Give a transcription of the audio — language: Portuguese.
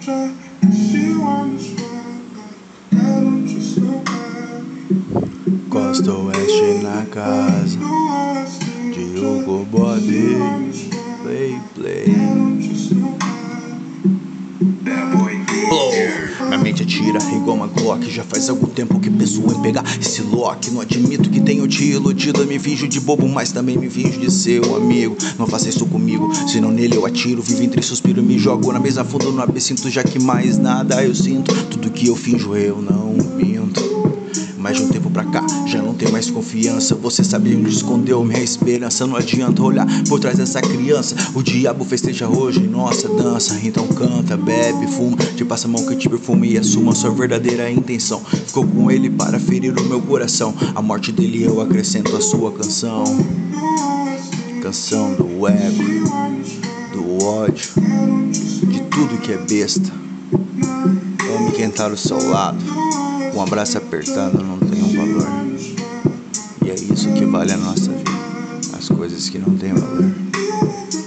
Costa Oeste na casa de Hugo Bode. Play. Minha mente atira igual uma Glock. Já faz algum tempo que penso em pegar esse lock. Não admito que tenho te iludido. Eu me finjo de bobo, mas também me finjo de seu amigo. Não faça isso comigo, senão nele eu atiro. Vivo entre suspiro, me jogo na mesa fundo no absinto. Já que mais nada eu sinto. Tudo que eu finjo eu não minto. Mas de um tempo pra cá, já não tenho mais confiança. Você sabe onde escondeu minha esperança. Não adianta olhar por trás dessa criança. O diabo festeja hoje em nossa dança. Então canta, bebe, fuma, te passa a mão que te perfume e assuma sua verdadeira intenção. Ficou com ele para ferir o meu coração. A morte dele eu acrescento a sua canção. Canção do ego, do ódio, de tudo que é besta. Ame quem tá do seu lado. Um abraço apertando não tem um valor. E é isso que vale a nossa vida. As coisas que não têm valor.